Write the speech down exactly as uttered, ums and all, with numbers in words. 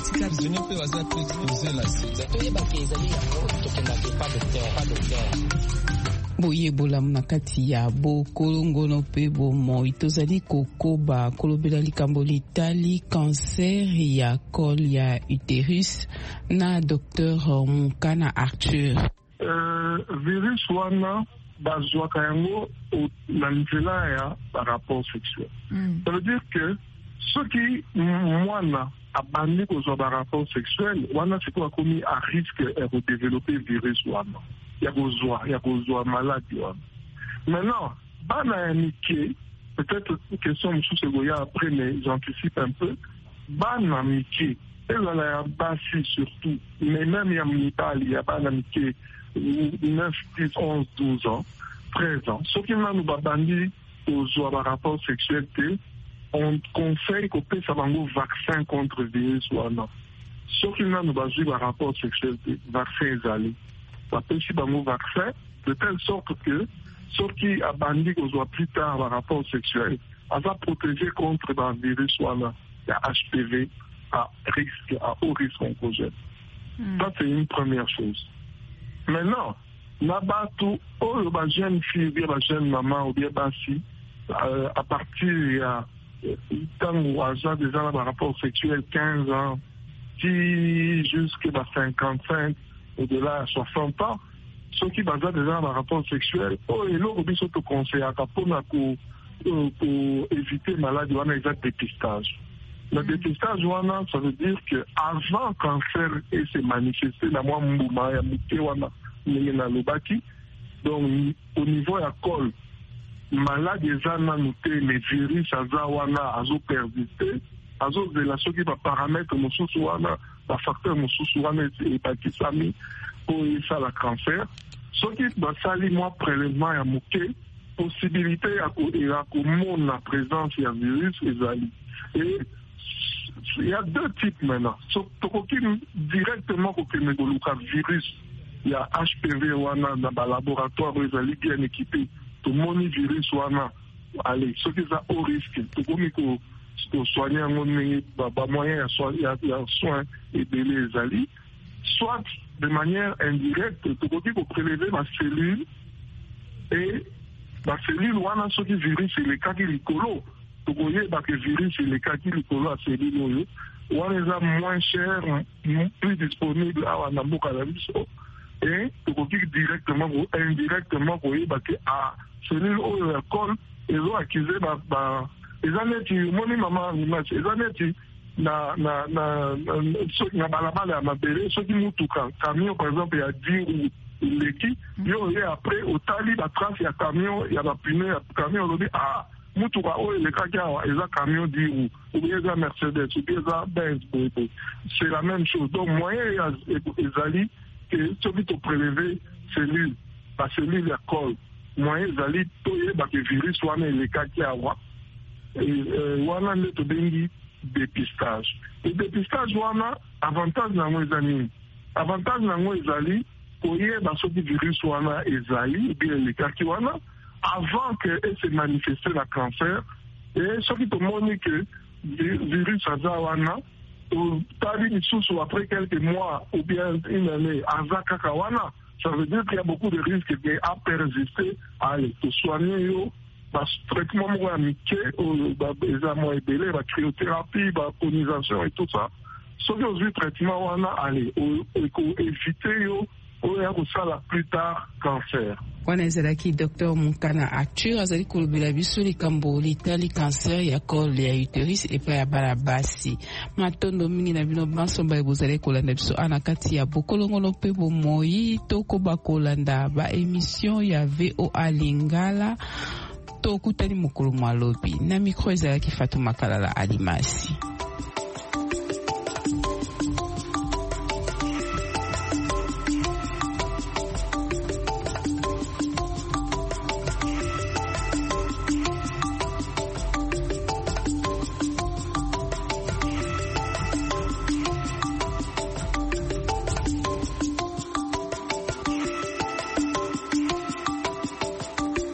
politique prisonnier pe baza prisonnier la sida to yeba ke ezali yango tokenda ke pas docteur pas docteur boyebola na kati ya bokolongono mpe bomoi tozali kokoba kolobela likambo litali cancer ya col ya utérus na docteur Mukana Arthur. Euh, virus wana bazwaka yango na nzela ya rapport sexuel. Mm. Ça veut dire que ceux qui mwana abandi kozwa ba rapport sexuel wana siko akomi à risque de développer virus wana ya kozwa ya kozwa maladie wana. Maintenant bana ya mike peut-être question mosusu goya après mais j'anticipe un peu bana mike ezala ya basi surtout mais même ya mibali ya bana mike neuf, dix, onze, douze ans, treize ans. Ce qui m'a nous babandi aux rapports sexuels, on conseille qu'on puisse avoir un vaccin contre le virus ou non. Ce qui m'a nous basé sur rapport sexuel, vaccin allé. On peut aussi avoir un vaccin de telle sorte que ceux qui a bandi qu'on soit plus tard un rapport sexuel, on va protéger contre le virus ou non. Il y a H P V à risque, à haut risque oncogène. Mm. Ça, c'est une première chose. Maintenant, là-bas, tout, oh, le jeune fille, ou bien la jeune maman, ou bien basi, euh, à partir il y a tant ou âge déjà par rapport sexuel, quinze ans, qui jusqu'à cinquante-cinq, au-delà à soixante ans, ceux qui basent déjà par rapport sexuel, oh, et là, on peut se conseiller à pour éviter maladie, on a déjà dépistage. Le dépistage, ça veut dire qu'avant le cancer et se manifester, la moi, mbouma, ya mouké, wana, na lobaki, donc, au niveau de la col, malade, les ana noté, les virus, aza, wana, azo persister, azo, de la chose qui va paramètre, moussous, wana, la facteur, moussous, wana, et bakisami, pour ça, la cancer. Ce qui va salir, moi, prélèvement, ya mouké, possibilité, à mon la présence, ya virus, et zali. Et, il y a deux types maintenant. Directement, le virus, il y a H P V wana dans le laboratoire où ils sont bien équipés. Tout le monde virus wana, allez, ceux qui sont au risque, tout le monde pour soigner un moyen, il y a soin et délai les alliés. Soit de manière indirecte, tout le monde pour prélever ma cellule et la cellule wana, ceux qui virus, c'est les cas qui l'écolo. Vous voyez que le virus et les cas qui le collent à ces lignes, on les a moins chers, plus disponibles à Wanamouk à la mission. Et vous voyez directement ou indirectement, vous voyez que à celui où le col, ils ont accusé, les années qui, mon maman, les années qui, na, na, na, na, balabala, ma belle, ceux qui montent tout camion, par exemple, il y a dix ou l'équipe, il y a après, au tali, la trace, il y a camion, il y a la pneu, il y a camion, on dit, ah, Moutoura, oh, les cas qui ont camion dit ou, ou bien ils ont Mercedes, ou bien ils ont Benz, c'est la même chose. Donc, moyen, ils allaient, que celui qui prélevé cellule, la cellule, la colle, moyen, ils allaient, tout le virus, soit les cas qui ont, et, voilà, le bengi dépistage. Et dépistage, voilà, avantage dans les amis. Avantage dans les amis, pour y avoir ce virus, voilà, ils allaient, ou bien les cas qui ont, avant qu'elle se manifeste le cancer, et ce qui te montre que le virus a zawana, ou après quelques mois ou bien une année, à Zakakawana, ça veut dire qu'il y a beaucoup de risques à persister, à te soigner, le traitement amiqué, les amours ébélés, la cryothérapie, la colonisation et tout ça. Ce qui est le traitement, allez, éviter, ou ça plus tard, cancer. Wana ezalaki docteur Mukana Arthur azali kolobela biso likambo litali cancer ya col ya utérus epai ya bana basi matondo mingi na bino bansomba ebozali kolanda biso ana kati ya bokolongono mpe bomoi tokoba kolanda ba émission ya V O A Lingala tokutani mokolo malobi na micro ezalaki Fatuma Kalala Alimasi.